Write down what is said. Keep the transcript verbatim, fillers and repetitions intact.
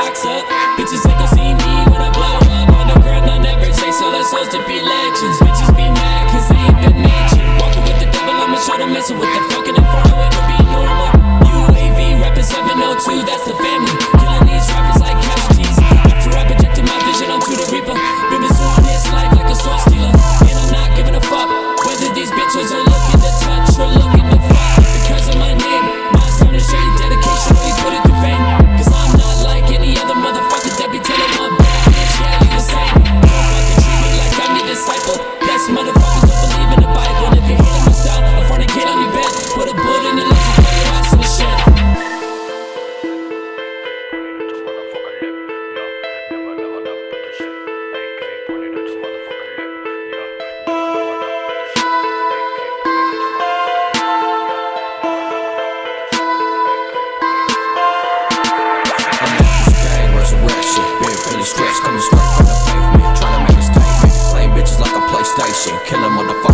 box up. Bitches ain't gon' see me when I blow up. On the ground, I never chase all the souls to be legends. Bitches be mad cause they ain't good natured. Walking with the devil on my shoulder, messing with the fucking inferno, it could be normal. U A V reppin' seven oh two, that's the family. Killing these rappers like couch tees. After I projected my vision onto the reaper, been pursuing this life like a soul stealer. And I'm not giving a fuck whether these bitches are looking to touch or looking to fuck. Because of my name, my son is straight dedication, or you put it through fame. Cause I'm not like any other motherfucker that be telling my bad bitch, yeah, you the same. Don't fucking treat me like I'm your disciple. Yes, motherfuckers don't believe in the Bible. And if you're hating my style, I'll fornicate on your bed. Put a bullet in your legs and throw your ass in the shed. Stretch coming straight from the pavement, tryna make a statement. Playing bitches like a PlayStation, killing motherfuckers.